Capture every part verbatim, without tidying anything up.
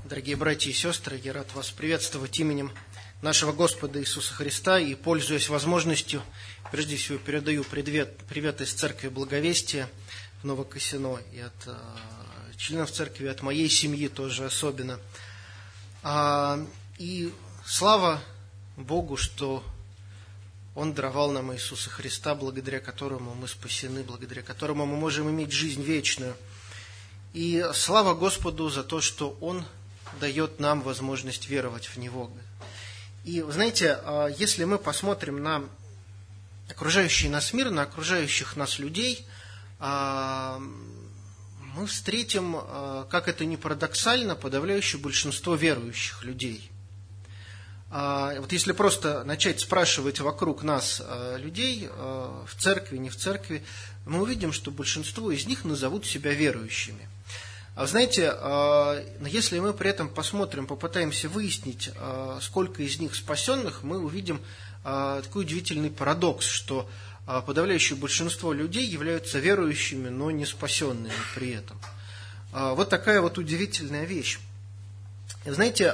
Дорогие братья и сестры, я рад вас приветствовать именем нашего Господа Иисуса Христа и, пользуясь возможностью, прежде всего передаю привет, привет из Церкви Благовестия в Новокосино и от э, членов Церкви, от моей семьи тоже особенно. А, и слава Богу, что Он даровал нам Иисуса Христа, благодаря которому мы спасены, благодаря которому мы можем иметь жизнь вечную. И слава Господу за то, что Он дает нам возможность веровать в Него. И, вы знаете, если мы посмотрим на окружающий нас мир, на окружающих нас людей, мы встретим, как это ни парадоксально, подавляющее большинство верующих людей. Вот если просто начать спрашивать вокруг нас людей, в церкви, не в церкви, мы увидим, что большинство из них назовут себя верующими. А знаете, если мы при этом посмотрим, попытаемся выяснить, сколько из них спасенных, мы увидим такой удивительный парадокс, что подавляющее большинство людей являются верующими, но не спасенными при этом. Вот такая вот удивительная вещь. Знаете,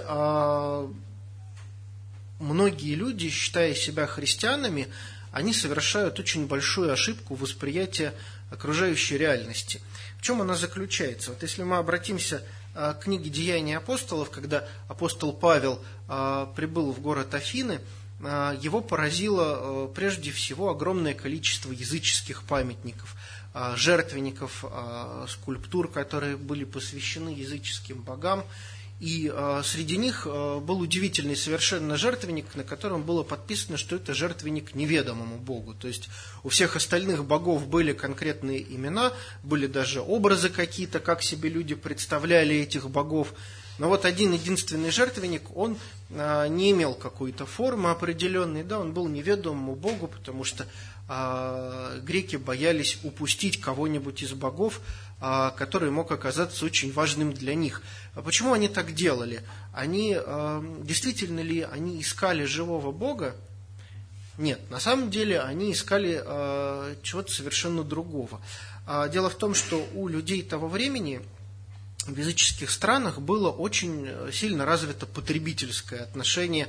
многие люди, считая себя христианами, они совершают очень большую ошибку восприятия окружающей реальности. В чем она заключается? Вот если мы обратимся к книге «Деяния апостолов», когда апостол Павел прибыл в город Афины, его поразило прежде всего огромное количество языческих памятников, жертвенников, скульптур, которые были посвящены языческим богам. И э, среди них э, был удивительный совершенно жертвенник, на котором было подписано, что это жертвенник неведомому Богу. То есть у всех остальных богов были конкретные имена, были даже образы какие-то, как себе люди представляли этих богов. Но вот один единственный жертвенник, он э, не имел какой-то формы определенной, да, он был неведомому Богу, потому что э, греки боялись упустить кого-нибудь из богов, э, который мог оказаться очень важным для них. А почему они так делали? Они, э, действительно ли они искали живого Бога? Нет, на самом деле они искали э, чего-то совершенно другого. А дело в том, что у людей того времени в языческих странах было очень сильно развито потребительское отношение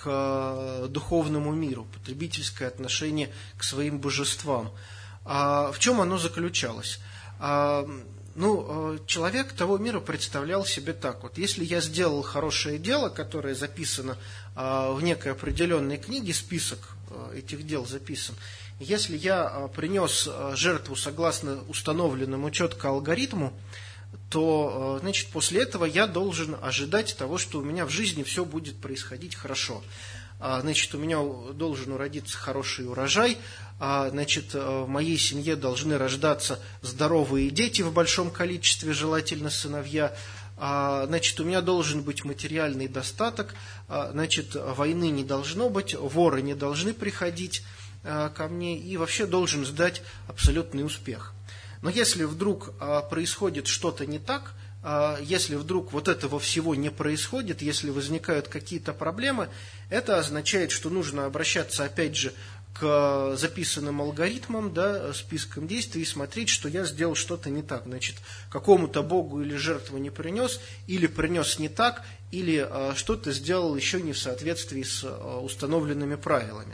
к духовному миру, потребительское отношение к своим божествам. А в чем оно заключалось? А, ну, человек того мира представлял себе так вот: если я сделал хорошее дело, которое записано а, в некой определенной книге, список а, этих дел записан, если я а, принес жертву согласно установленному четко алгоритму, то, значит, после этого я должен ожидать того, что у меня в жизни все будет происходить хорошо. Значит, у меня должен уродиться хороший урожай, значит, в моей семье должны рождаться здоровые дети в большом количестве, желательно сыновья, значит, у меня должен быть материальный достаток, значит, войны не должно быть, воры не должны приходить ко мне, и вообще должен ждать абсолютный успех. Но если вдруг а, происходит что-то не так, а, если вдруг вот этого всего не происходит, если возникают какие-то проблемы, это означает, что нужно обращаться опять же к записанным алгоритмам, да, спискам действий и смотреть, что я сделал что-то не так. Значит, какому-то богу или жертву не принес, или принес не так, или а, что-то сделал еще не в соответствии с а, установленными правилами.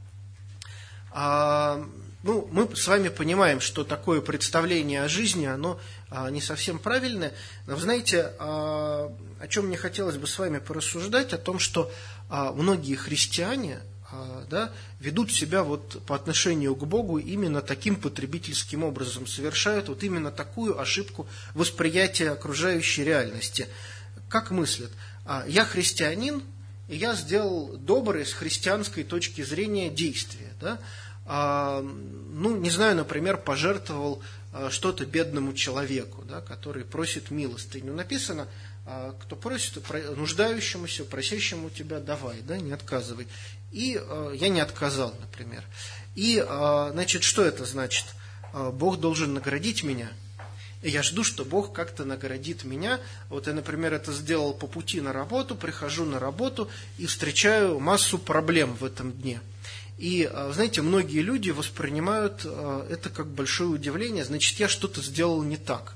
А, Ну, мы с вами понимаем, что такое представление о жизни, оно а, не совсем правильное. Но вы знаете, а, о чем мне хотелось бы с вами порассуждать, о том, что а, многие христиане а, да, ведут себя вот по отношению к Богу именно таким потребительским образом, совершают вот именно такую ошибку восприятия окружающей реальности. Как мыслят? А, я христианин, и я сделал добрые с христианской точки зрения действия, да? Ну, не знаю, например, пожертвовал что-то бедному человеку, да, который просит милостыню. Написано, кто просит, нуждающемуся, просящему тебя давай, да, не отказывай. И я не отказал, например. И, значит, что это значит? Бог должен наградить меня. И я жду, что Бог как-то наградит меня. Вот я, например, это сделал по пути на работу, прихожу на работу и встречаю массу проблем в этом дне. И, знаете, многие люди воспринимают это как большое удивление, значит, я что-то сделал не так.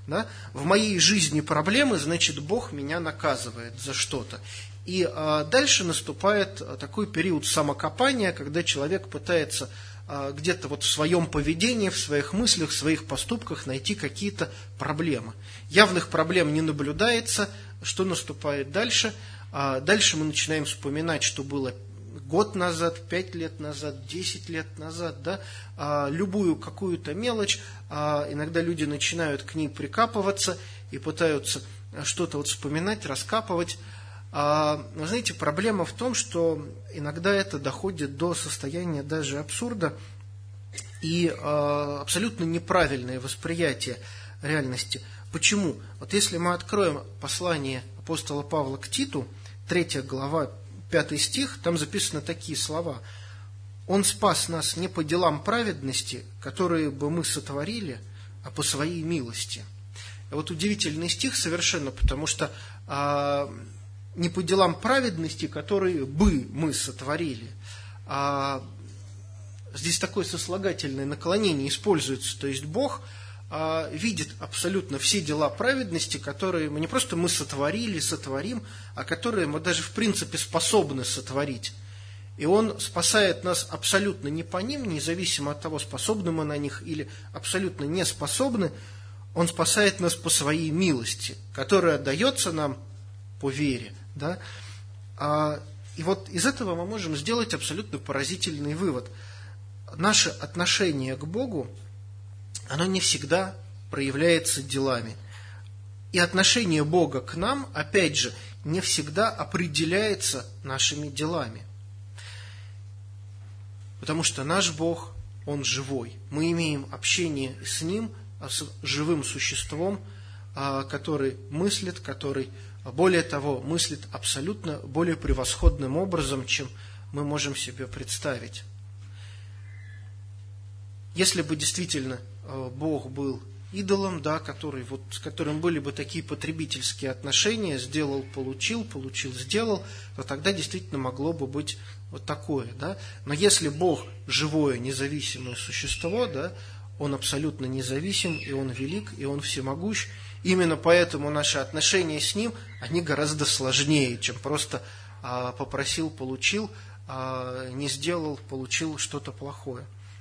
Да? В моей жизни проблемы, значит, Бог меня наказывает за что-то. И а, дальше наступает такой период самокопания, когда человек пытается а, где-то вот в своем поведении, в своих мыслях, в своих поступках найти какие-то проблемы. Явных проблем не наблюдается. Что наступает дальше? А, дальше мы начинаем вспоминать, что было год назад, пять лет назад, десять лет назад, да, а, любую какую-то мелочь, а, иногда люди начинают к ней прикапываться и пытаются что-то вот вспоминать, раскапывать. А, вы знаете, проблема в том, что иногда это доходит до состояния даже абсурда и а, абсолютно неправильное восприятие реальности. Почему? Вот если мы откроем послание апостола Павла к Титу, третья глава, пятый стих, там записаны такие слова. «Он спас нас не по делам праведности, которые бы мы сотворили, а по своей милости». И вот удивительный стих совершенно, потому что а, не по делам праведности, которые бы мы сотворили, а здесь такое сослагательное наклонение используется, то есть Бог а, видит абсолютно все дела праведности, которые мы не просто мы сотворили, сотворим, а которые мы даже в принципе способны сотворить. И Он спасает нас абсолютно не по ним, независимо от того, способны мы на них или абсолютно не способны. Он спасает нас по своей милости, которая дается нам по вере. Да? А, и вот из этого мы можем сделать абсолютно поразительный вывод. Наше отношение к Богу, оно не всегда проявляется делами. И отношение Бога к нам, опять же, не всегда определяется нашими делами. Потому что наш Бог, Он живой. Мы имеем общение с Ним, с живым существом, который мыслит, который, более того, мыслит абсолютно более превосходным образом, чем мы можем себе представить. Если бы действительно Бог был идолом, да, который, вот, с которым были бы такие потребительские отношения, сделал, получил, получил, сделал, то тогда действительно могло бы быть вот такое. Да? Но если Бог живое, независимое существо, да, Он абсолютно независим, и Он велик, и Он всемогущ, именно поэтому наши отношения с Ним, они гораздо сложнее, чем просто а, попросил, получил, а, не сделал, получил что-то плохое.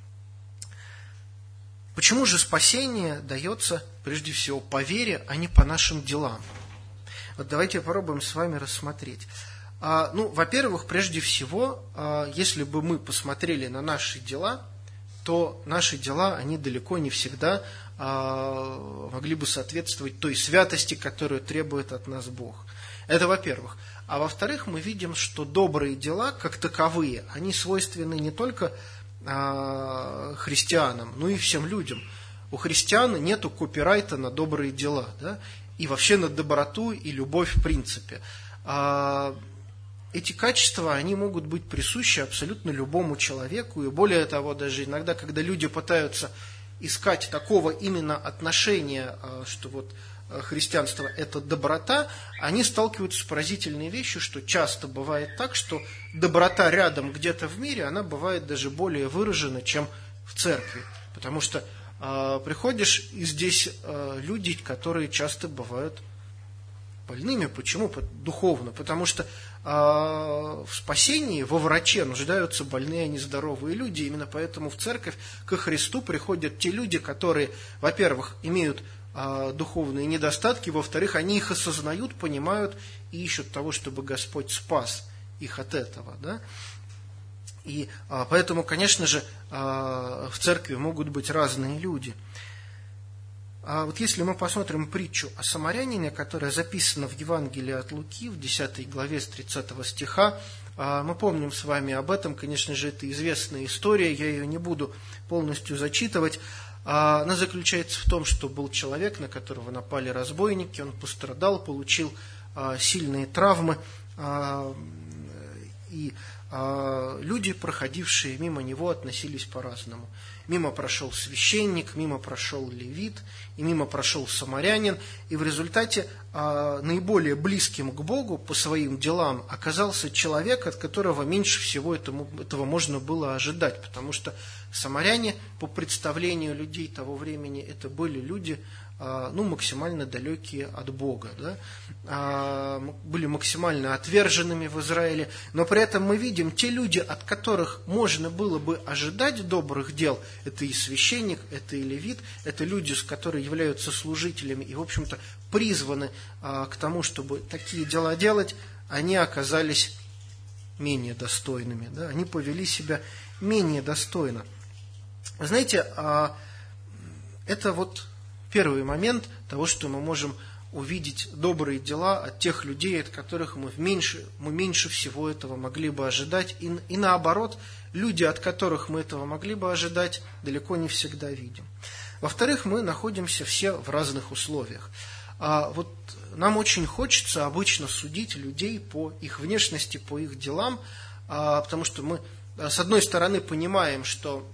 Почему же спасение дается прежде всего по вере, а не по нашим делам? Вот давайте попробуем с вами рассмотреть. А, ну, во-первых, прежде всего, а, если бы мы посмотрели на наши дела, то наши дела, они далеко не всегда а, могли бы соответствовать той святости, которую требует от нас Бог. Это во-первых. А во-вторых, мы видим, что добрые дела, как таковые, они свойственны не только христианам, ну и всем людям. У христиан нету копирайта на добрые дела, да? И вообще на доброту и любовь в принципе. Эти качества, они могут быть присущи абсолютно любому человеку, и более того, даже иногда, когда люди пытаются искать такого именно отношения, что вот христианство – это доброта, они сталкиваются с поразительной вещью, что часто бывает так, что доброта рядом где-то в мире, она бывает даже более выражена, чем в церкви. Потому что э, приходишь, и здесь э, люди, которые часто бывают больными. Почему? Духовно. Потому что э, в спасении, во враче нуждаются больные, а не здоровые люди. Именно поэтому в церковь ко Христу приходят те люди, которые, во-первых, имеют духовные недостатки, во-вторых, они их осознают, понимают и ищут того, чтобы Господь спас их от этого. Да? И а, поэтому, конечно же, а, в церкви могут быть разные люди. А вот если мы посмотрим притчу о самарянине, которая записана в Евангелии от Луки, в десятой главе с тридцатого стиха, а, мы помним с вами об этом, конечно же, это известная история, я ее не буду полностью зачитывать. Она заключается в том, что был человек, на которого напали разбойники, он пострадал, получил а, сильные травмы, а, и а, люди, проходившие мимо него, относились по-разному. Мимо прошел священник, мимо прошел левит, и мимо прошел самарянин, и в результате а, наиболее близким к Богу по своим делам оказался человек, от которого меньше всего этому, этого можно было ожидать, потому что самаряне, по представлению людей того времени, это были люди ну, максимально далекие от Бога, да, были максимально отверженными в Израиле, но при этом мы видим, те люди, от которых можно было бы ожидать добрых дел, это и священник, это и левит, это люди, которые являются служителями и, в общем-то, призваны к тому, чтобы такие дела делать, они оказались менее достойными, да, они повели себя менее достойно. Знаете, это вот первый момент того, что мы можем увидеть добрые дела от тех людей, от которых мы меньше, мы меньше всего этого могли бы ожидать. И, и наоборот, люди, от которых мы этого могли бы ожидать, далеко не всегда видим. Во-вторых, мы находимся все в разных условиях. А вот нам очень хочется обычно судить людей по их внешности, по их делам, а, потому что мы, с одной стороны, понимаем, что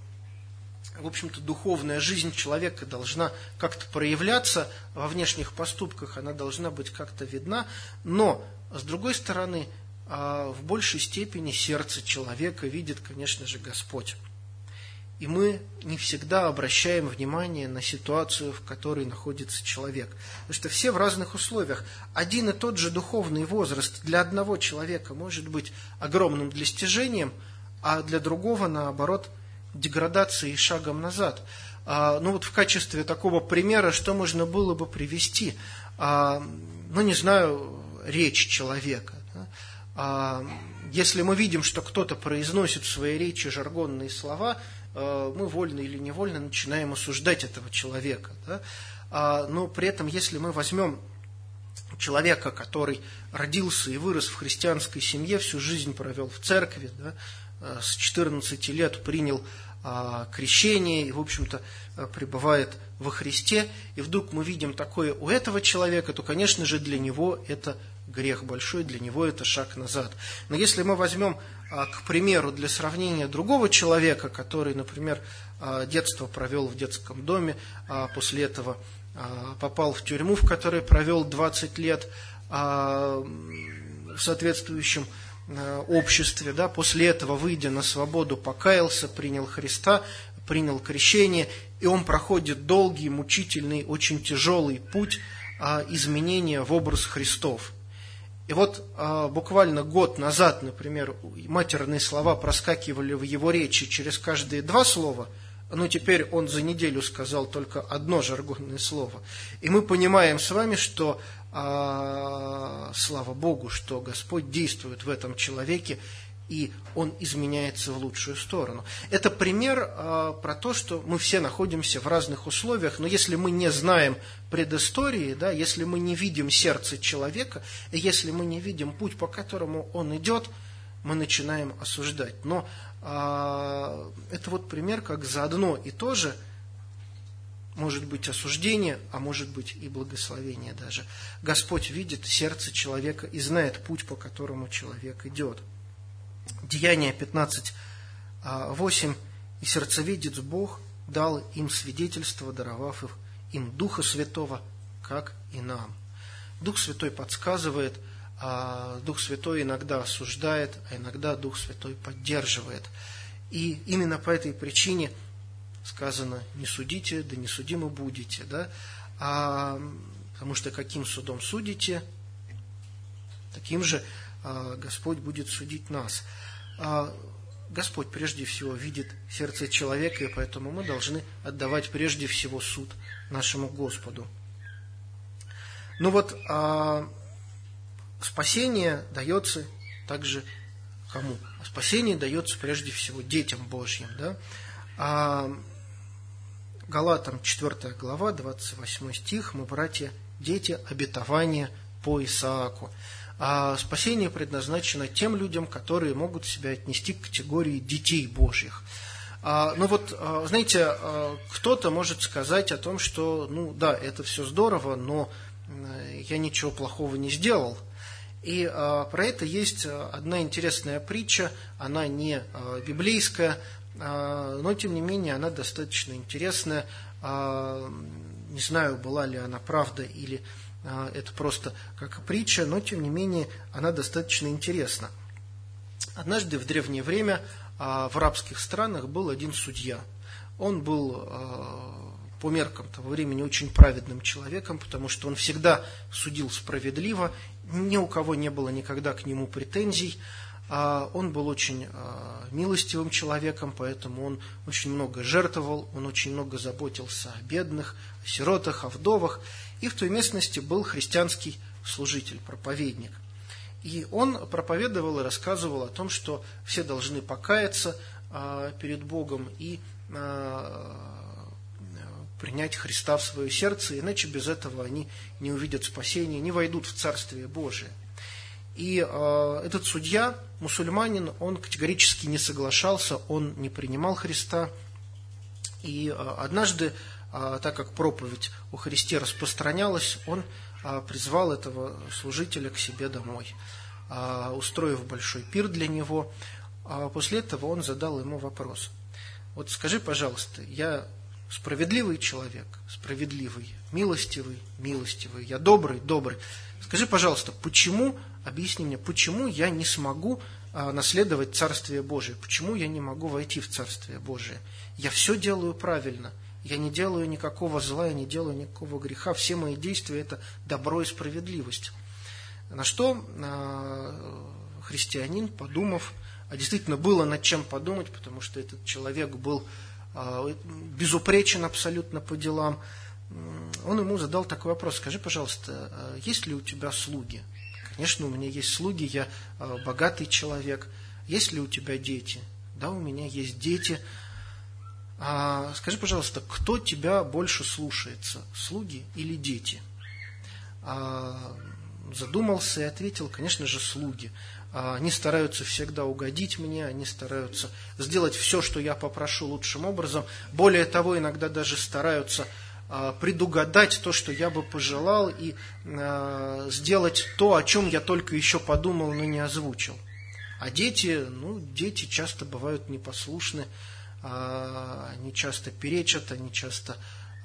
в общем-то, духовная жизнь человека должна как-то проявляться во внешних поступках, она должна быть как-то видна, но, с другой стороны, в большей степени сердце человека видит, конечно же, Господь. И мы не всегда обращаем внимание на ситуацию, в которой находится человек. Потому что все в разных условиях. Один и тот же духовный возраст для одного человека может быть огромным достижением, а для другого, наоборот, деградацией и шагом назад. А, ну вот в качестве такого примера, что можно было бы привести? А, ну не знаю, речь человека. Да? А, если мы видим, что кто-то произносит в своей речи жаргонные слова, а, мы вольно или невольно начинаем осуждать этого человека. Да? А, но при этом, если мы возьмем человека, который родился и вырос в христианской семье, всю жизнь провел в церкви, да, с четырнадцати лет принял а, крещение и, в общем-то, пребывает во Христе, и вдруг мы видим такое у этого человека, то, конечно же, для него это грех большой, для него это шаг назад. Но если мы возьмем, а, к примеру, для сравнения другого человека, который, например, а, детство провел в детском доме, а после этого а, попал в тюрьму, в которой провел двадцать лет, а, в соответствующем обществе, да, после этого, выйдя на свободу, покаялся, принял Христа, принял крещение, и он проходит долгий, мучительный, очень тяжелый путь а, изменения в образ Христов. И вот а, буквально год назад, например, матерные слова проскакивали в его речи через каждые два слова, но теперь он за неделю сказал только одно жаргонное слово. И мы понимаем с вами, что а, слава Богу, что Господь действует в этом человеке, и он изменяется в лучшую сторону. Это пример а, про то, что мы все находимся в разных условиях, но если мы не знаем предыстории, да, если мы не видим сердце человека, и если мы не видим путь, по которому он идет, мы начинаем осуждать. Но а, это вот пример, как за одно и то же может быть осуждение, а может быть и благословение даже. Господь видит сердце человека и знает путь, по которому человек идет. Деяния пятнадцать восемь. «И сердцевидец Бог дал им свидетельство, даровав им Духа Святого, как и нам». Дух Святой подсказывает, а Дух Святой иногда осуждает, а иногда Дух Святой поддерживает. И именно по этой причине сказано: не судите, да не судимы будете. Да? А, потому что каким судом судите, таким же а, Господь будет судить нас. А, Господь прежде всего видит сердце человека, и поэтому мы должны отдавать прежде всего суд нашему Господу. Ну вот, а, спасение дается также кому? Спасение дается прежде всего детям Божьим. Да? А, Галатам четвёртая глава, двадцать восьмой стих. «Мы, братья, дети обетования по Исааку». А спасение предназначено тем людям, которые могут себя отнести к категории детей Божьих. А, ну вот, знаете, кто-то может сказать о том, что, ну да, это все здорово, но я ничего плохого не сделал. И а, про это есть одна интересная притча, она не а, библейская, а, но тем не менее она достаточно интересная. А, не знаю, была ли она правда или а, это просто как притча, но тем не менее она достаточно интересна. Однажды в древнее время а, в арабских странах был один судья. Он был а, по меркам того времени очень праведным человеком, потому что он всегда судил справедливо, ни у кого не было никогда к нему претензий. Он был очень милостивым человеком, поэтому он очень много жертвовал, он очень много заботился о бедных, о сиротах, о вдовах. И в той местности был христианский служитель, проповедник. И он проповедовал и рассказывал о том, что все должны покаяться перед Богом и принять Христа в свое сердце, иначе без этого они не увидят спасения, не войдут в Царствие Божие. И э, этот судья, мусульманин, он категорически не соглашался, он не принимал Христа. И э, однажды, э, так как проповедь о Христе распространялась, он э, призвал этого служителя к себе домой, э, устроив большой пир для него. А после этого он задал ему вопрос. Вот скажи, пожалуйста, я справедливый человек, справедливый, милостивый, милостивый, я добрый, добрый. Скажи, пожалуйста, почему, объясни мне, почему я не смогу а, наследовать Царствие Божие? Почему я не могу войти в Царствие Божие? Я все делаю правильно, я не делаю никакого зла, я не делаю никакого греха, все мои действия – это добро и справедливость. На что а, христианин, подумав, а действительно было над чем подумать, потому что этот человек был а, безупречен абсолютно по делам, он ему задал такой вопрос. Скажи, пожалуйста, есть ли у тебя слуги? Конечно, у меня есть слуги, я богатый человек. Есть ли у тебя дети? Да, у меня есть дети. А скажи, пожалуйста, кто тебя больше слушается, слуги или дети? А задумался и ответил, конечно же, слуги. Они стараются всегда угодить мне, они стараются сделать все, что я попрошу, лучшим образом. Более того, иногда даже стараются предугадать то, что я бы пожелал, и э, сделать то, о чем я только еще подумал, но не озвучил. А дети, ну, дети часто бывают непослушны, э, они часто перечат, они часто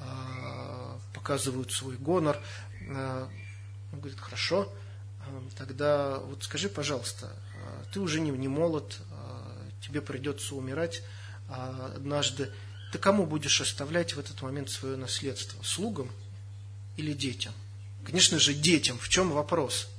э, показывают свой гонор. Э, он говорит, хорошо, э, тогда вот скажи, пожалуйста, э, ты уже не, не молод, э, тебе придется умирать э, однажды. Ты кому будешь оставлять в этот момент свое наследство? Слугам или детям? Конечно же, детям. В чем вопрос?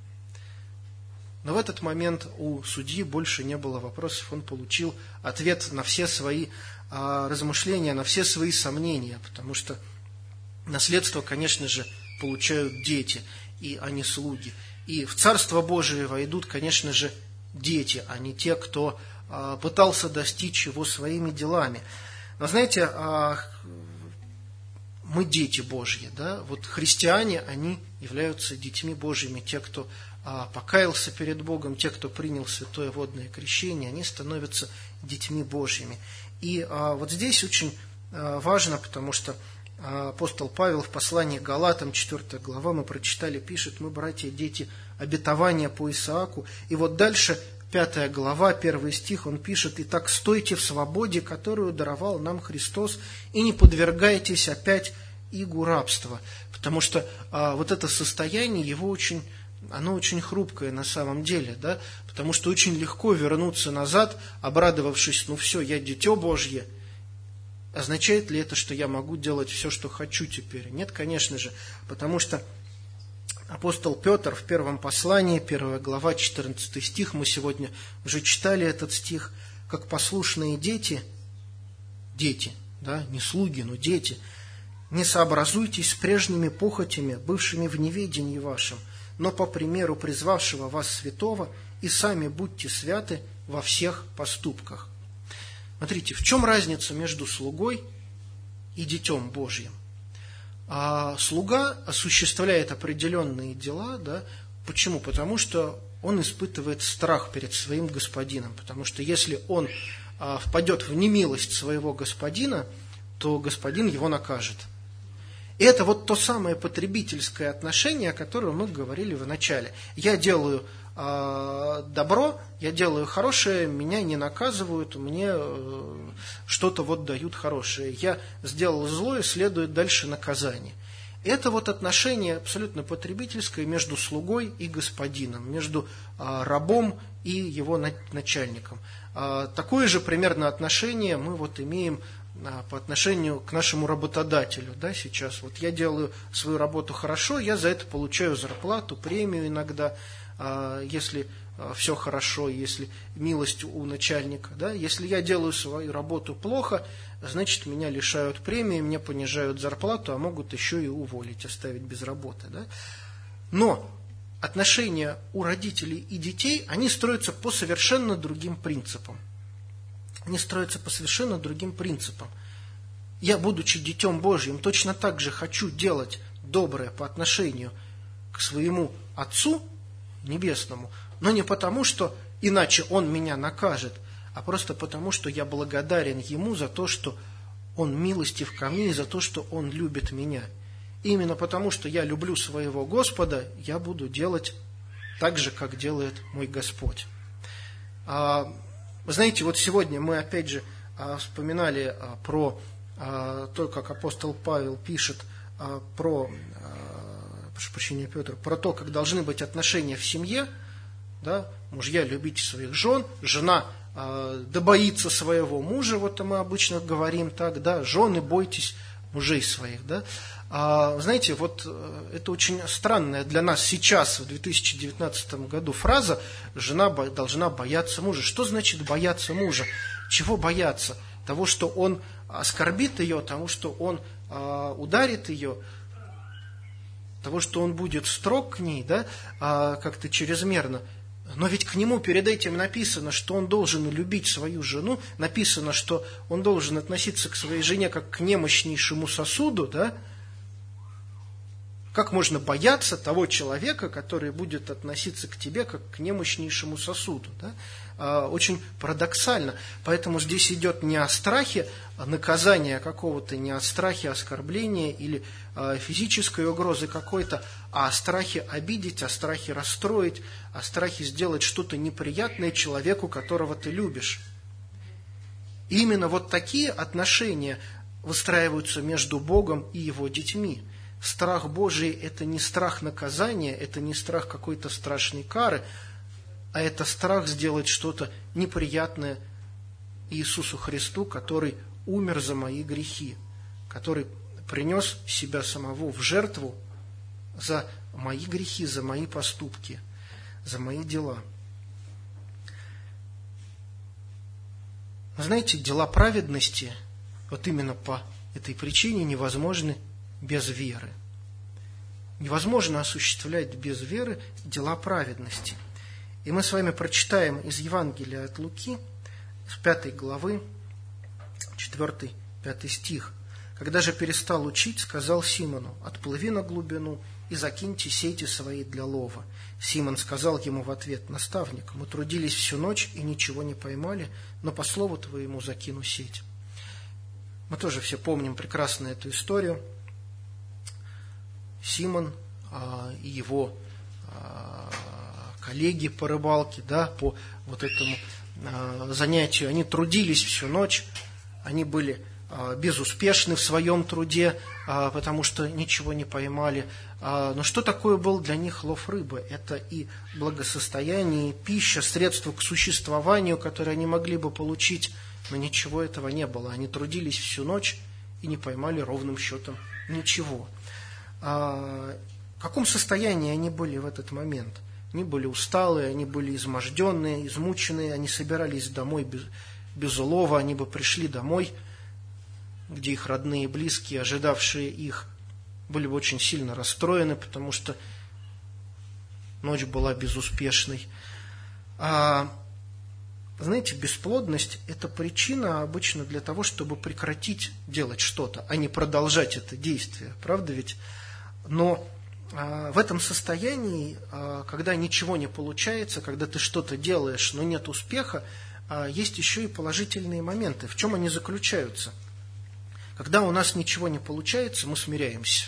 Но в этот момент у судьи больше не было вопросов. Он получил ответ на все свои а, размышления, на все свои сомнения. Потому что наследство, конечно же, получают дети, и, а не слуги. И в Царство Божие войдут, конечно же, дети, а не те, кто а, пытался достичь его своими делами. Но знаете, мы дети Божьи, да? Вот христиане, они являются детьми Божьими. Те, кто покаялся перед Богом, те, кто принял святое водное крещение, они становятся детьми Божьими. И вот здесь очень важно, потому что апостол Павел в послании к Галатам, четвёртая глава, мы прочитали, пишет, мы, братья, дети обетования по Исааку. И вот дальше пятая глава, первый стих, он пишет, «Итак, стойте в свободе, которую даровал нам Христос, и не подвергайтесь опять игу рабства». Потому что а, вот это состояние, его очень, оно очень хрупкое на самом деле, да? Потому что очень легко вернуться назад, обрадовавшись, ну все, я дитё Божье. Означает ли это, что я могу делать все, что хочу теперь? Нет, конечно же, потому что апостол Петр в первом послании, первая глава, четырнадцатый стих, мы сегодня уже читали этот стих, как послушные дети, дети, да, не слуги, но дети, не сообразуйтесь с прежними похотями, бывшими в неведении вашем, но по примеру призвавшего вас святого, и сами будьте святы во всех поступках. Смотрите, в чем разница между слугой и детем Божьим? А слуга осуществляет определенные дела, да? Почему? Потому что он испытывает страх перед своим господином. Потому что если он а, впадет в немилость своего господина, то господин его накажет. И это вот то самое потребительское отношение, о котором мы говорили в начале. Я делаю а, добро, я делаю хорошее, меня не наказывают, мне а, что-то вот дают хорошее. Я сделал злое, следует дальше наказание. Это вот отношение абсолютно потребительское между слугой и господином, между а, рабом и его начальником. А, такое же примерно отношение мы вот имеем по отношению к нашему работодателю. Да, сейчас вот я делаю свою работу хорошо, я за это получаю зарплату, премию иногда, если все хорошо, если милость у начальника. Да. Если я делаю свою работу плохо, значит, меня лишают премии, мне понижают зарплату, а могут еще и уволить, оставить без работы. Да. Но отношения у родителей и детей, они строятся по совершенно другим принципам. Они строятся по совершенно другим принципам. Я, будучи Детем Божьим, точно так же хочу делать доброе по отношению к своему Отцу Небесному, но не потому, что иначе Он меня накажет, а просто потому, что я благодарен Ему за то, что Он милостив ко мне и за то, что Он любит меня. И именно потому, что я люблю своего Господа, я буду делать так же, как делает мой Господь. Вы знаете, вот сегодня мы опять же вспоминали про то, как апостол Павел пишет про, прошу прощения, Петр, про то, как должны быть отношения в семье. Да? Мужья, любите своих жен, жена да боится своего мужа, вот мы обычно говорим так, да, жены, бойтесь мужей своих. Да? Знаете, вот это очень странная для нас сейчас, в две тысячи девятнадцатом году, фраза «жена должна бояться мужа». Что значит бояться мужа? Чего бояться? Того, что он оскорбит ее, того, что он ударит ее, того, что он будет строг к ней, да, как-то чрезмерно. Но ведь к нему перед этим написано, что он должен любить свою жену, написано, что он должен относиться к своей жене как к немощнейшему сосуду, да? Как можно бояться того человека, который будет относиться к тебе как к немощнейшему сосуду? Да? А, очень парадоксально. Поэтому здесь идет не о страхе наказания какого-то, не о страхе оскорбления или а, физической угрозы какой-то, а о страхе обидеть, о страхе расстроить, о страхе сделать что-то неприятное человеку, которого ты любишь. И именно вот такие отношения выстраиваются между Богом и Его детьми. Страх Божий – это не страх наказания, это не страх какой-то страшной кары, а это страх сделать что-то неприятное Иисусу Христу, который умер за мои грехи, который принес себя самого в жертву за мои грехи, за мои поступки, за мои дела. Знаете, дела праведности, вот именно по этой причине невозможны без веры. Невозможно осуществлять без веры дела праведности. И мы с вами прочитаем из Евангелия от Луки, с пятой главы, четвёртый-пятый стих. «Когда же перестал учить, сказал Симону: отплыви на глубину и закиньте сети свои для лова. Симон сказал ему в ответ: наставник, мы трудились всю ночь и ничего не поймали, но по слову твоему закину сеть». Мы тоже все помним прекрасно эту историю. Симон а, и его а, коллеги по рыбалке, да, по вот этому а, занятию, они трудились всю ночь, они были а, безуспешны в своем труде, а, потому что ничего не поймали. А, но что такое был для них лов рыбы? Это и благосостояние, и пища, средства к существованию, которые они могли бы получить, но ничего этого не было. Они трудились всю ночь и не поймали ровным счетом ничего. В каком состоянии они были в этот момент? Они были усталые, они были изможденные, измученные, они собирались домой без, без улова, они бы пришли домой, где их родные и близкие, ожидавшие их, были бы очень сильно расстроены, потому что ночь была безуспешной. А, знаете, бесплодность – это причина обычно для того, чтобы прекратить делать что-то, а не продолжать это действие, правда ведь? Но а, в этом состоянии, а, когда ничего не получается, когда ты что-то делаешь, но нет успеха, а, есть еще и положительные моменты. В чем они заключаются? Когда у нас ничего не получается, мы смиряемся.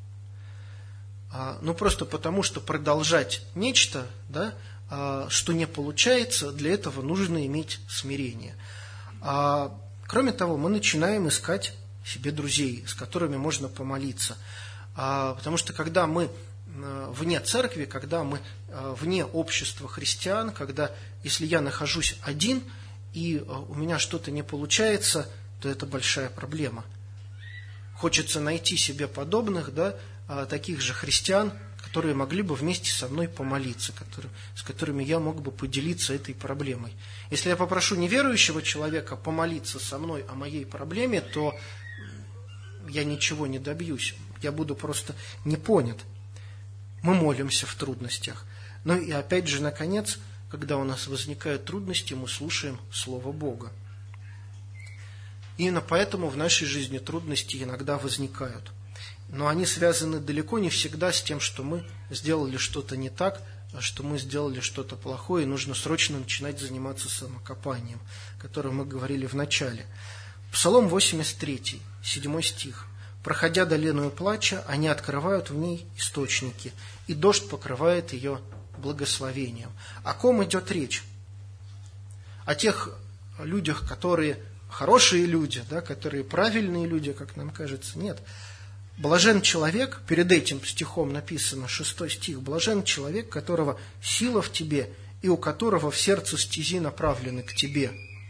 А, ну, просто потому, что продолжать нечто, да, а, что не получается, для этого нужно иметь смирение. А, кроме того, мы начинаем искать себе друзей, с которыми можно помолиться. Потому что когда мы вне церкви, когда мы вне общества христиан, когда, если я нахожусь один, и у меня что-то не получается, то это большая проблема. Хочется найти себе подобных, да, таких же христиан, которые могли бы вместе со мной помолиться, которые, с которыми я мог бы поделиться этой проблемой. Если я попрошу неверующего человека помолиться со мной о моей проблеме, то я ничего не добьюсь, я буду просто не понят. Мы молимся в трудностях. Ну и опять же, наконец, когда у нас возникают трудности, мы слушаем Слово Бога. Именно поэтому в нашей жизни трудности иногда возникают. Но они связаны далеко не всегда с тем, что мы сделали что-то не так, что мы сделали что-то плохое, и нужно срочно начинать заниматься самокопанием, о котором мы говорили в начале. Псалом восемьдесят три, седьмой стих. «Проходя долину плача, они открывают в ней источники, и дождь покрывает ее благословением». О ком идет речь? О тех людях, которые хорошие люди, да, которые правильные люди, как нам кажется? Нет. Блажен человек, перед этим стихом написано, шестой стих, блажен человек, которого сила в тебе, и у которого в сердце стези направлены к тебе.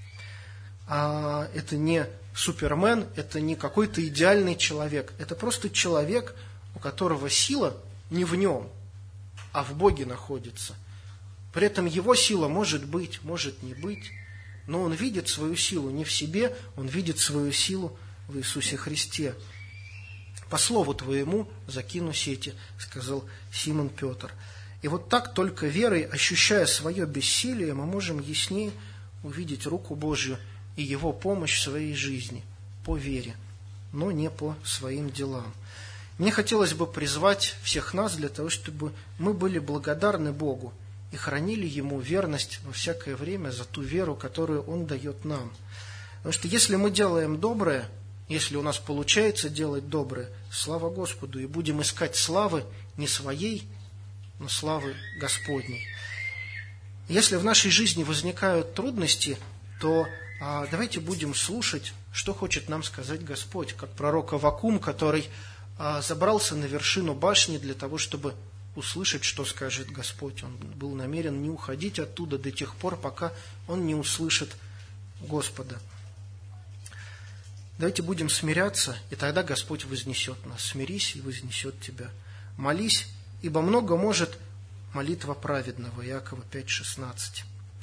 А это не супермен, это не какой-то идеальный человек, это просто человек, у которого сила не в нем, а в Боге находится. При этом его сила может быть, может не быть, но он видит свою силу не в себе, он видит свою силу в Иисусе Христе. «По слову твоему закину сети», сказал Симон Петр. И вот так только верой, ощущая свое бессилие, мы можем яснее увидеть руку Божью и Его помощь в своей жизни по вере, но не по своим делам. Мне хотелось бы призвать всех нас для того, чтобы мы были благодарны Богу и хранили Ему верность во всякое время за ту веру, которую Он дает нам. Потому что если мы делаем доброе, если у нас получается делать доброе, слава Господу, и будем искать славы не своей, но славы Господней. Если в нашей жизни возникают трудности, то а, давайте будем слушать, что хочет нам сказать Господь, как пророк Аввакум, который а, забрался на вершину башни для того, чтобы услышать, что скажет Господь. Он был намерен не уходить оттуда до тех пор, пока он не услышит Господа. Давайте будем смиряться, и тогда Господь вознесет нас. Смирись, и вознесет тебя. Молись, ибо много может молитва праведного. Иакова пять шестнадцать.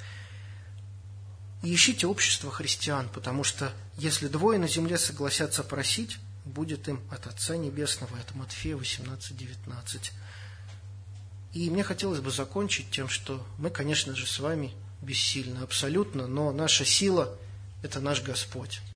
И ищите общество христиан, потому что если двое на земле согласятся просить, будет им от Отца Небесного. Это Матфея восемнадцать девятнадцать. И мне хотелось бы закончить тем, что мы, конечно же, с вами бессильны абсолютно, но наша сила – это наш Господь.